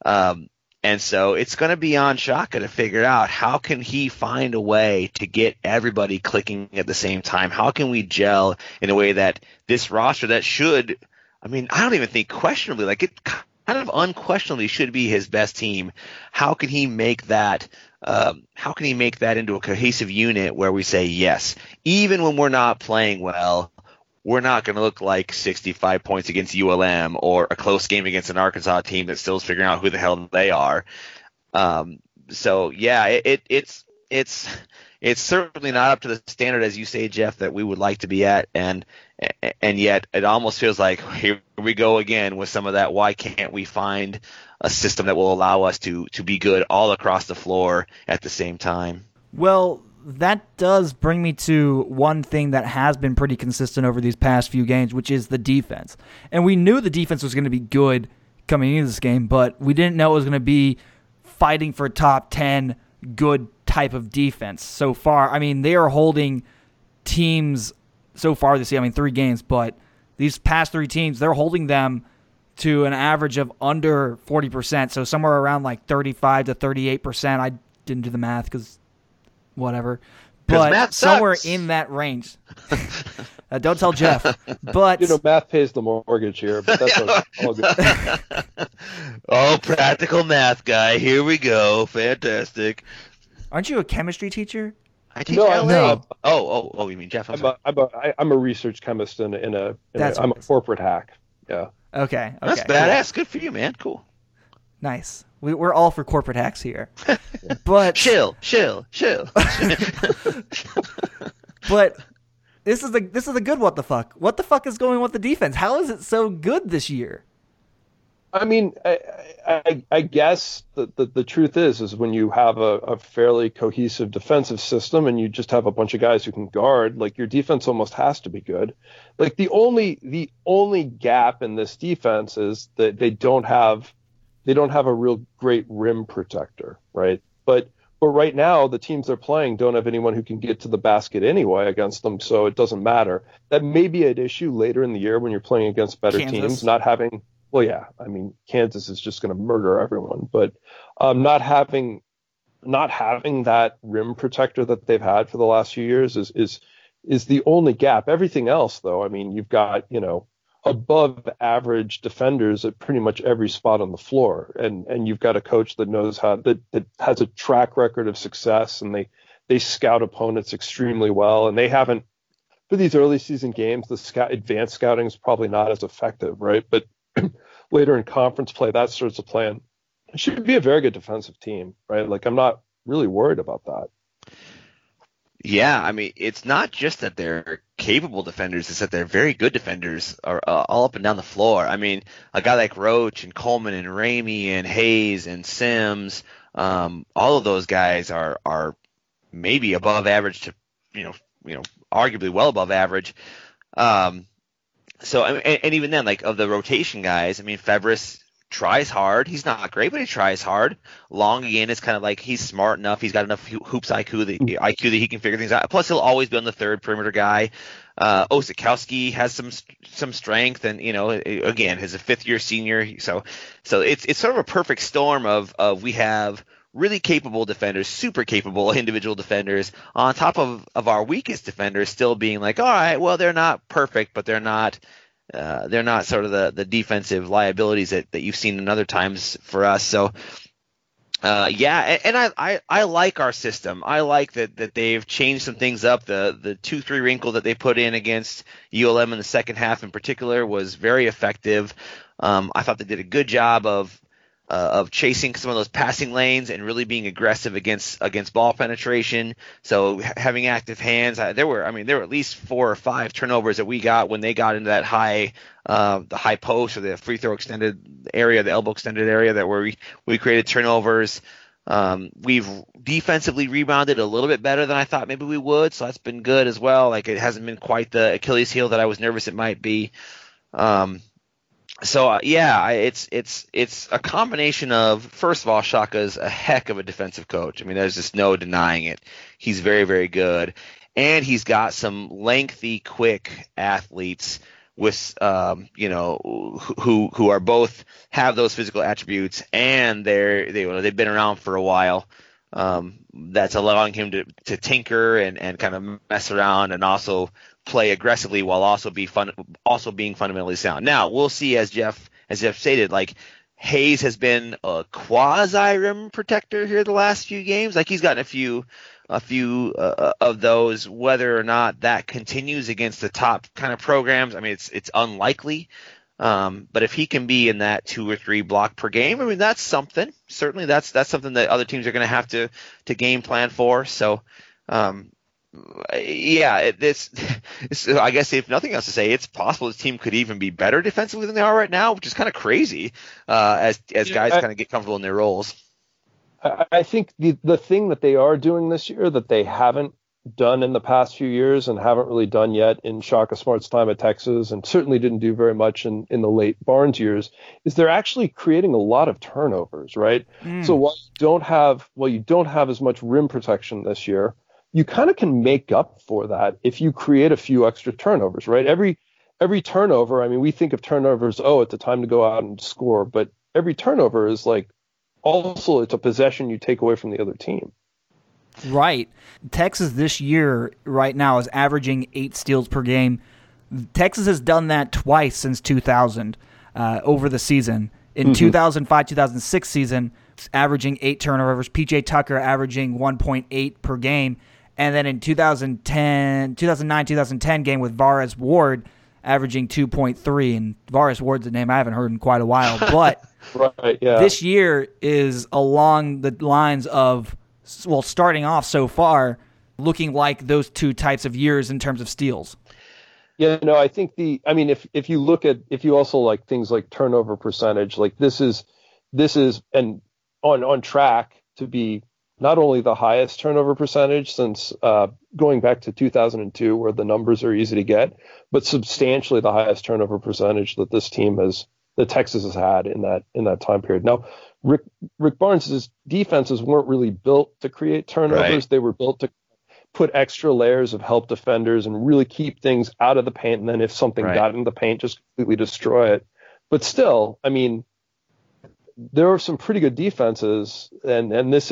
And so it's going to be on Shaka to figure out how can he find a way to get everybody clicking at the same time. How can we gel in a way that this roster that should, I don't even think questionably, like it kind of unquestionably should be his best team. How can he make that? How can he make that into a cohesive unit where we say yes, even when we're not playing well, we're not going to look like 65 points against ULM or a close game against an Arkansas team that still is figuring out who the hell they are. So yeah, it's certainly not up to the standard, as you say, Jeff, that we would like to be at, and yet it almost feels like here we go again with some of that. Why can't we find a system that will allow us to be good all across the floor at the same time? Well, that does bring me to one thing that has been pretty consistent over these past few games, which is the defense. And we knew the defense was going to be good coming into this game, but we didn't know it was going to be fighting for top 10 good type of defense so far. They are holding teams so far this year, 3 games, but these past 3 teams, they're holding them to an average of under 40%, so somewhere around like 35 to 38%. I didn't do the math because whatever, but somewhere in that range. Don't tell Jeff. But math pays the mortgage here, but that's all good. Oh, practical math guy. Here we go. Fantastic. Aren't you a chemistry teacher? I teach LA. Oh, you mean Jeff? I'm a research chemist I'm a corporate hack. Yeah. Okay. That's badass. Good for you, man. Cool. Nice. We're all for corporate hacks here. But chill. But this is a good what the fuck. What the fuck is going with the defense? How is it so good this year? I guess the truth is when you have a fairly cohesive defensive system and you just have a bunch of guys who can guard, like your defense almost has to be good. Like the only gap in this defense is that they don't have a real great rim protector, right? But right now the teams they're playing don't have anyone who can get to the basket anyway against them, so it doesn't matter. That may be an issue later in the year when you're playing against better teams, not having. Well, yeah, Kansas is just going to murder everyone, but not having that rim protector that they've had for the last few years is the only gap. Everything else, though, you've got above average defenders at pretty much every spot on the floor, and you've got a coach that knows that has a track record of success, and they scout opponents extremely well, and they haven't for these early season games. The advanced scouting is probably not as effective, right? But later in conference play, that starts to play in. It should be a very good defensive team, right? Like I'm not really worried about that. Yeah, it's not just that they're capable defenders; it's that they're very good defenders, are all up and down the floor. A guy like Roach and Coleman and Ramey and Hayes and Sims, all of those guys are maybe above average to, arguably well above average. So, and even then, like, of the rotation guys, I mean, Febres tries hard. He's not great, but he tries hard. Long, again, is kind of like, he's smart enough. He's got enough hoops IQ that he can figure things out. Plus, he'll always be on the third perimeter guy. Osikowski has some strength, and, again, is a fifth-year senior. So it's sort of a perfect storm of we have really capable defenders, super capable individual defenders, on top of our weakest defenders still being like, all right, well, they're not perfect, but they're not sort of the defensive liabilities that you've seen in other times for us. So, and I like our system. I like that they've changed some things up. The 2-3 wrinkle that they put in against ULM in the second half in particular was very effective. I thought they did a good job of chasing some of those passing lanes and really being aggressive against ball penetration. So having active hands, there were at least 4 or 5 turnovers that we got when they got into that the high post or the free throw extended area, the elbow extended area, that where we created turnovers. We've defensively rebounded a little bit better than I thought maybe we would, so that's been good as well. Like, it hasn't been quite the Achilles heel that I was nervous it might be. It's a combination of, first of all, Shaka's a heck of a defensive coach. I mean, there's just no denying it. He's very, very good, and he's got some lengthy, quick athletes with, who are both have those physical attributes, and they've been around for a while. That's allowing him to tinker and kind of mess around and also play aggressively while also being fundamentally sound. Now, we'll see, as Jeff stated, like, Hayes has been a quasi rim protector here the last few games. Like, he's gotten a few of those. Whether or not that continues against the top kind of programs, I mean, it's unlikely. But if he can be in that 2 or 3 block per game, I mean, that's something. Certainly, that's something that other teams are going to have to game plan for. So, I guess, if nothing else to say, it's possible this team could even be better defensively than they are right now, which is kind of crazy as guys kind of get comfortable in their roles. I think the thing that they are doing this year that they haven't done in the past few years and haven't really done yet in Shaka Smart's time at Texas, and certainly didn't do very much in the late Barnes years, is they're actually creating a lot of turnovers, right? So while you don't have as much rim protection this year, you kind of can make up for that if you create a few extra turnovers, right? Every turnover, I mean, we think of turnovers, it's a time to go out and score, but every turnover is like, also it's a possession you take away from the other team. Right. Texas this year right now is averaging 8 steals per game. Texas has done that twice since 2000 over the season. In 2005-2006 season, averaging 8 turnovers. PJ Tucker averaging 1.8 per game. And then in 2009-2010 game with Varus Ward, averaging 2.3. And Varus Ward's a name I haven't heard in quite a while. But right, yeah. This year is along the lines of, well, starting off so far, looking like those 2 types of years in terms of steals. Yeah, no, I think if you also like things like turnover percentage, like this is and on track to be not only the highest turnover percentage since going back to 2002, where the numbers are easy to get, but substantially the highest turnover percentage that Texas has had in that time period. Now, Rick Barnes' defenses weren't really built to create turnovers. Right. They were built to put extra layers of help defenders and really keep things out of the paint. And then if something got in the paint, just completely destroy it. But still, I mean, there are some pretty good defenses, and this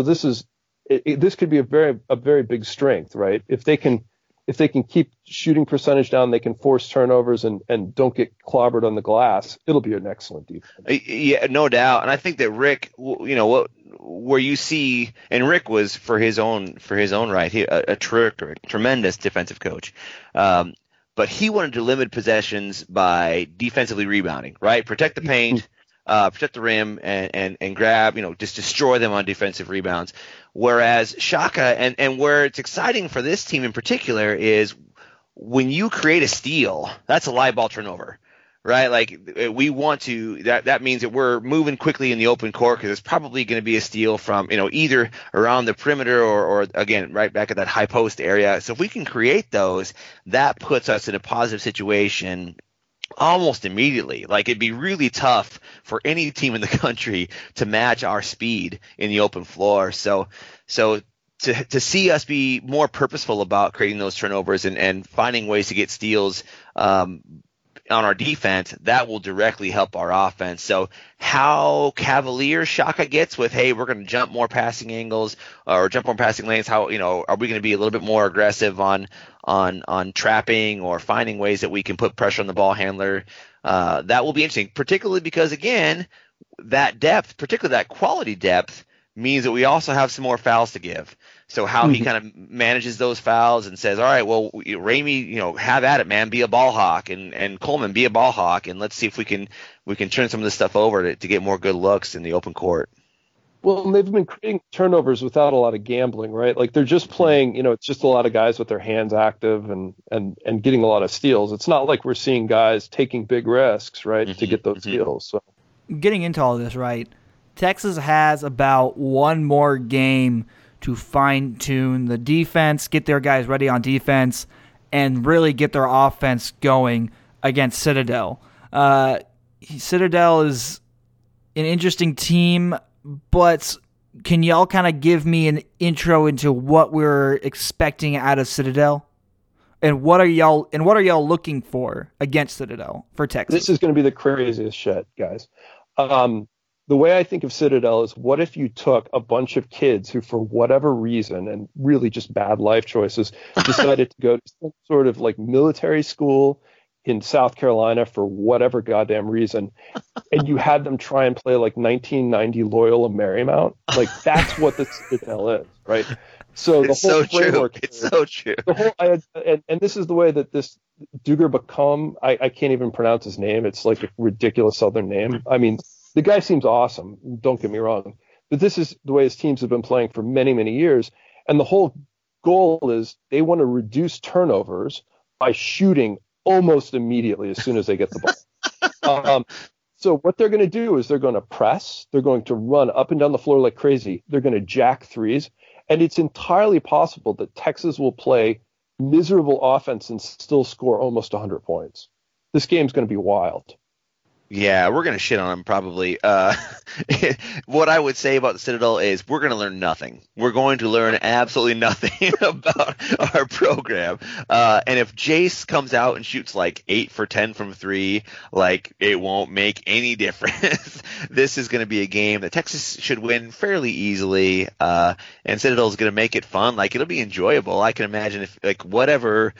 could be a very big strength, right? If they can keep shooting percentage down, they can force turnovers and don't get clobbered on the glass. It'll be an excellent defense. Yeah, no doubt. And I think that Rick, where you see, and Rick was for his own right, a tremendous defensive coach. But he wanted to limit possessions by defensively rebounding, right? Protect the paint. Protect the rim and grab, just destroy them on defensive rebounds. Whereas Shaka, and where it's exciting for this team in particular is when you create a steal, that's a live ball turnover, right? Like we want to, that means that we're moving quickly in the open court because it's probably going to be a steal from, either around the perimeter or again, right back at that high post area. So if we can create those, that puts us in a positive situation almost immediately. Like it'd be really tough for any team in the country to match our speed in the open floor. So to see us be more purposeful about creating those turnovers and finding ways to get steals on our defense, that will directly help our offense. So how cavalier Shaka gets with, hey, we're going to jump more passing angles or jump more passing lanes, how, are we going to be a little bit more aggressive on trapping or finding ways that we can put pressure on the ball handler? That will be interesting, particularly because, again, that depth, particularly that quality depth, means that we also have some more fouls to give. So how he kind of manages those fouls and says, all right, well, Ramey, have at it, man, be a ball hawk, and Coleman, be a ball hawk, and let's see if we can turn some of this stuff over to get more good looks in the open court. Well, they've been creating turnovers without a lot of gambling, right? Like they're just playing, it's just a lot of guys with their hands active and getting a lot of steals. It's not like we're seeing guys taking big risks, right, to get those steals. So getting into all this, right, Texas has about one more game to fine-tune the defense, get their guys ready on defense, and really get their offense going against Citadel. Citadel is an interesting team, but can y'all kind of give me an intro into what we're expecting out of Citadel? And what are y'all looking for against Citadel for Texas? This is going to be the craziest shit, guys. The way I think of Citadel is, what if you took a bunch of kids who, for whatever reason, and really just bad life choices, decided to go to some sort of like military school in South Carolina for whatever goddamn reason, and you had them try and play like 1990 Loyola Marymount? Like, that's what the Citadel is, right? So the whole framework. It's so true. And this is the way that this Dugar Bakam, I can't even pronounce his name. It's like a ridiculous Southern name. I mean, the guy seems awesome, don't get me wrong, but this is the way his teams have been playing for many, many years. And the whole goal is they want to reduce turnovers by shooting almost immediately as soon as they get the ball. So what they're going to do is they're going to press. They're going to run up and down the floor like crazy. They're going to jack threes. And it's entirely possible that Texas will play miserable offense and still score almost 100 points. This game's going to be wild. Yeah, we're going to shit on them probably. What I would say about the Citadel is we're going to learn nothing. We're going to learn absolutely nothing about our program. And if Jace comes out and shoots like 8 for 10 from 3, like it won't make any difference. This is going to be a game that Texas should win fairly easily. And Citadel is going to make it fun. Like it'll be enjoyable. I can imagine if like whatever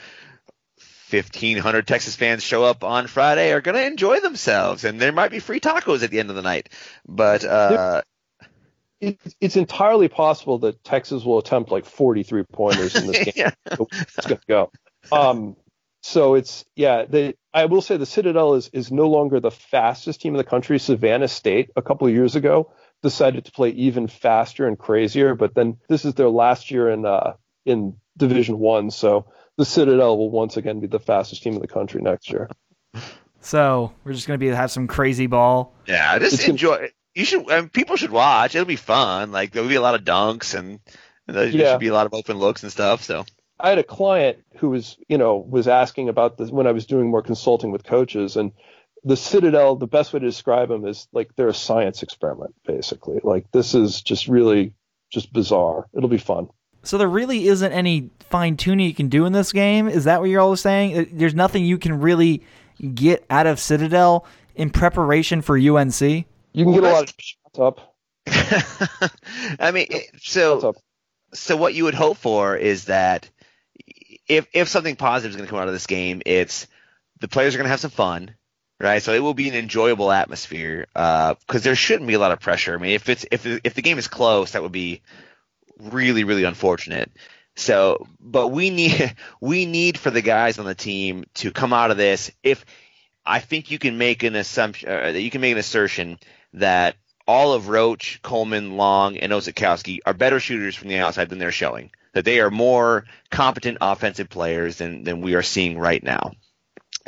1,500 Texas fans show up on Friday are going to enjoy themselves, and there might be free tacos at the end of the night. But it's entirely possible that Texas will attempt like 43 pointers in this game. Yeah. So it's going to go. So it's I will say the Citadel is no longer the fastest team in the country. Savannah State a couple of years ago decided to play even faster and crazier, but then this is their last year in Division I, so the Citadel will once again be the fastest team in the country next year. So we're just going to have some crazy ball. Yeah, just enjoy. You should. People should watch. It'll be fun. Like there'll be a lot of dunks and there should be a lot of open looks and stuff. So I had a client who was asking about this when I was doing more consulting with coaches, and the Citadel, the best way to describe them is like they're a science experiment, basically. Like this is just really just bizarre. It'll be fun. So there really isn't any fine-tuning you can do in this game? Is that what you're all saying? There's nothing you can really get out of Citadel in preparation for UNC? You can get a lot of shots up. I mean, so what you would hope for is that if something positive is going to come out of this game, it's the players are going to have some fun, right? So it will be an enjoyable atmosphere because there shouldn't be a lot of pressure. I mean, if the game is close, that would be really, really unfortunate. So, but we need for the guys on the team to come out of this. If I think you can make an assumption, that you can make an assertion that all of Roach, Coleman, Long, and Osakowski are better shooters from the outside than they're showing. That they are more competent offensive players than we are seeing right now.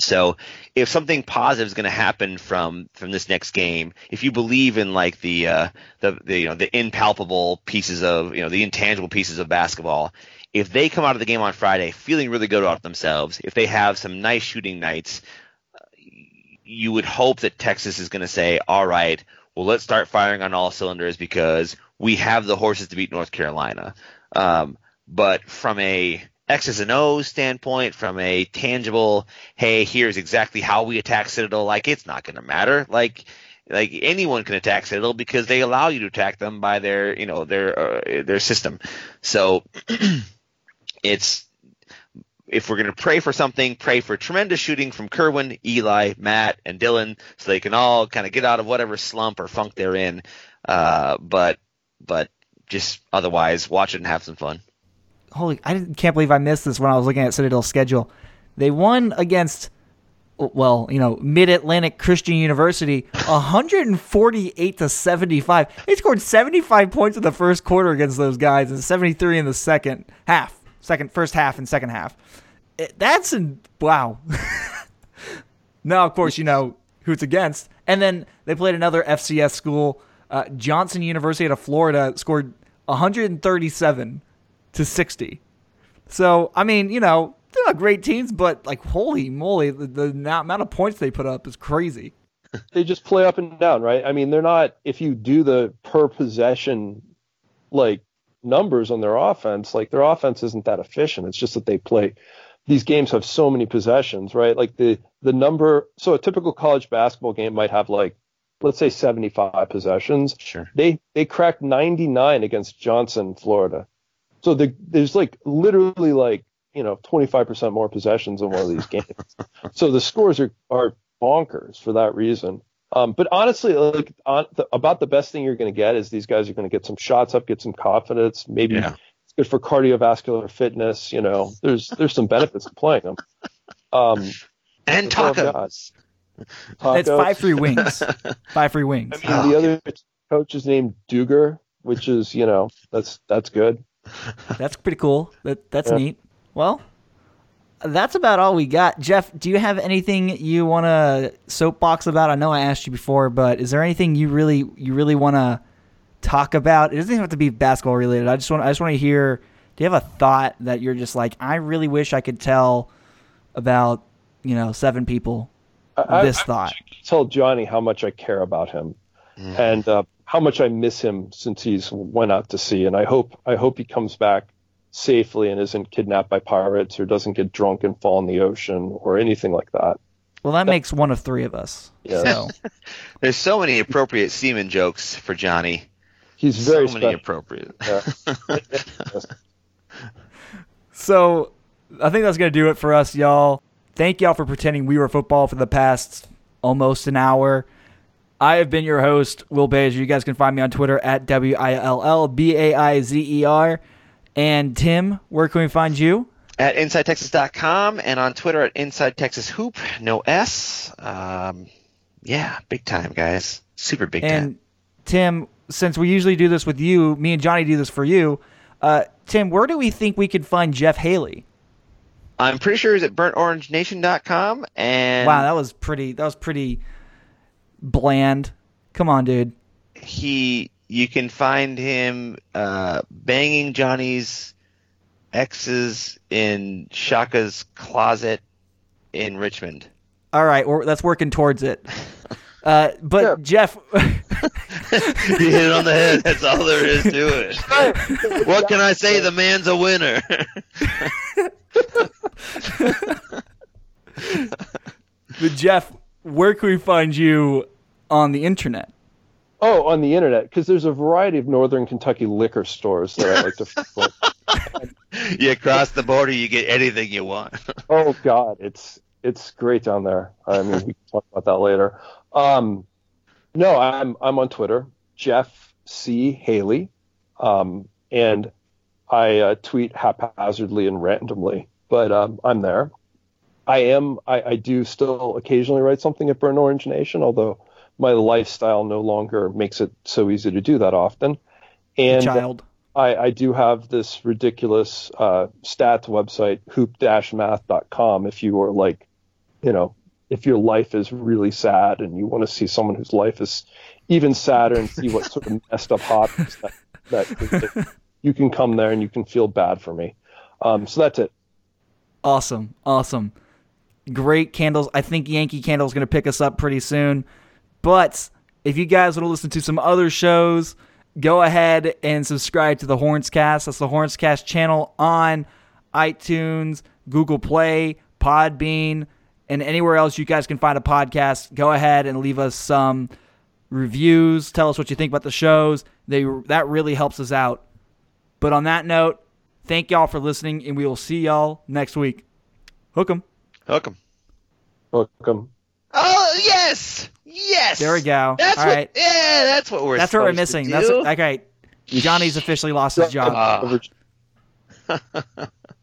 So if something positive is going to happen from this next game, if you believe in like the impalpable pieces of, the intangible pieces of basketball, if they come out of the game on Friday feeling really good about themselves, if they have some nice shooting nights, you would hope that Texas is going to say, all right, well, let's start firing on all cylinders because we have the horses to beat North Carolina. But from a X's and O's standpoint, from a tangible, hey, here's exactly how we attack Citadel, like it's not going to matter. Like anyone can attack Citadel because they allow you to attack them by their system. So it's, if we're going to pray for something, pray for tremendous shooting from Kerwin, Eli, Matt, and Dylan, so they can all kind of get out of whatever slump or funk they're in. But just otherwise, watch it and have some fun. Can't believe I missed this when I was looking at Citadel's schedule. They won against, Mid-Atlantic Christian University, 148-75. They scored 75 points in the first quarter against those guys and 73 in the first half and second half. Wow. Now, of course, you know who it's against. And then they played another FCS school, Johnson University out of Florida, scored 137-60. So, I mean, they're not great teams, but like, holy moly, the amount of points they put up is crazy. They just play up and down, right? I mean, they're not, if you do the per possession, like, numbers on their offense, like, their offense isn't that efficient. It's just that they play, these games have so many possessions, right? Like, the number, so a typical college basketball game might have, like, let's say 75 possessions. Sure. They cracked 99 against Johnson, Florida. So there's like literally like, 25% more possessions in one of these games. So the scores are bonkers for that reason. But honestly, like about the best thing you're going to get is these guys are going to get some shots up, get some confidence. Maybe it's good for cardiovascular fitness. There's some benefits to playing them. And tacos. It's 5 free wings. 5 free wings. I mean, the other coach is named Duger, which is, that's good. That's pretty cool. That's neat. Well, that's about all we got. Jeff, do you have anything you want to soapbox about? I know I asked you before, but is there anything you really want to talk about? It doesn't even have to be basketball related. I just want to hear. Do you have a thought that you're just like, I really wish I could tell about 7 people this thought? I tell Johnny how much I care about him and how much I miss him since he's went out to sea, and I hope he comes back safely and isn't kidnapped by pirates or doesn't get drunk and fall in the ocean or anything like that. Well, that makes one of 3 of us. Yeah. So. There's so many appropriate semen jokes for Johnny. He's very so many appropriate. Yeah. So I think that's going to do it for us, y'all. Thank y'all for pretending we were football for the past almost an hour. I have been your host, Will Bazer. You guys can find me on Twitter at WILLBAIZER. And Tim, where can we find you? At InsideTexas.com and on Twitter at InsideTexasHoop, no S. Big time, guys. Super big time. And Tim, since we usually do this with you, me and Johnny do this for you, Tim, where do we think we could find Jeff Haley? I'm pretty sure he's at BurntOrangeNation.com. And wow, that was pretty bland. Come on, dude. You can find him banging Johnny's exes in Shaka's closet in Richmond. All right, that's working towards it. But Jeff, you hit it on the head. That's all there is to it. What can I say? The man's a winner. But Jeff, where can we find you on the internet? Oh, on the internet, because there's a variety of Northern Kentucky liquor stores that I like to frequent. You cross the border, you get anything you want. Oh God, it's great down there. I mean, we can talk about that later. No, I'm on Twitter, Jeff C. Haley, and I tweet haphazardly and randomly, but I'm there. I do still occasionally write something at Burnt Orange Nation, although my lifestyle no longer makes it so easy to do that often. And child. I do have this ridiculous stats website, hoop-math.com, if you are like if your life is really sad and you want to see someone whose life is even sadder and see what sort of messed up hobbies that you can come there and you can feel bad for me. So that's it. Awesome. Great candles. I think Yankee Candle is going to pick us up pretty soon. But if you guys want to listen to some other shows, go ahead and subscribe to the Hornscast. That's the Hornscast channel on iTunes, Google Play, Podbean, and anywhere else you guys can find a podcast. Go ahead and leave us some reviews. Tell us what you think about the shows. That really helps us out. But on that note, thank y'all for listening, and we will see y'all next week. Hook 'em. Hook 'em. Oh, yes. There we go. That's all what, right. Yeah, that's what we're. That's what we're missing. To do. Okay. Johnny's officially lost his job.